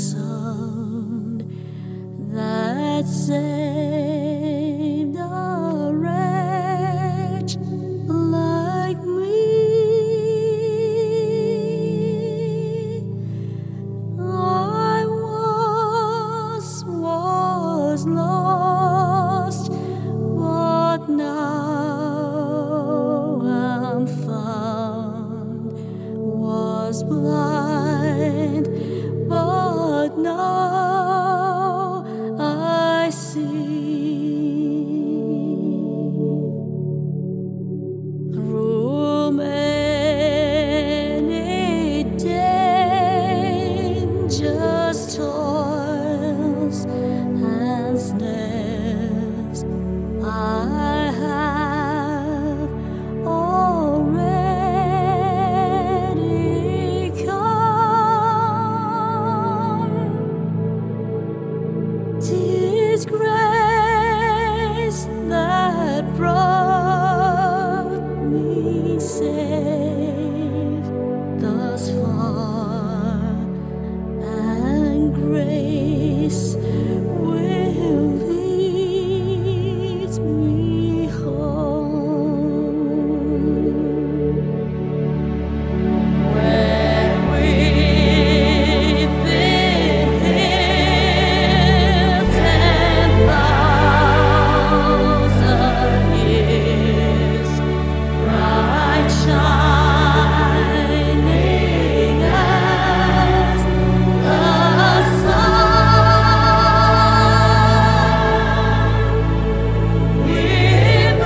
sound that saved a wretch like me. I once was lost, but now I'm found. Was blind, but now I see. Through many dangerous toils and snares, I have already come. 'Tis grace that brought me safe thus far, and grace will lead me home. When we've been here 10,000 years, bright shining as the sun, in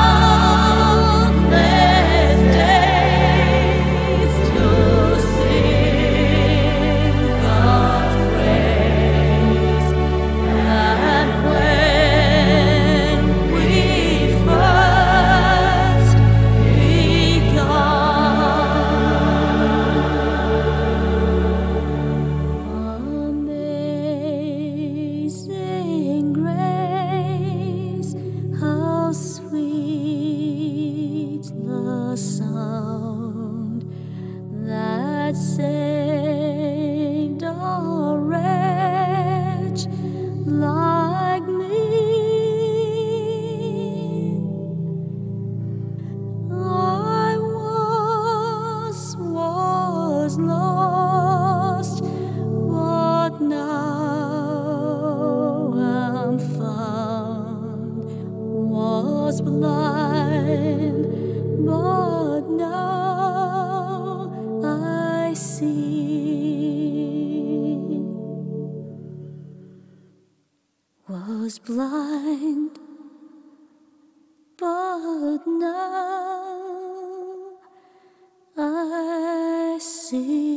boundless days to sing God's praise. And when we first Amazing grace, how sweet the sound that saved a wretch like me. I once was lost, but now I'm found. Was blind, but now I see. Was blind, but now I see.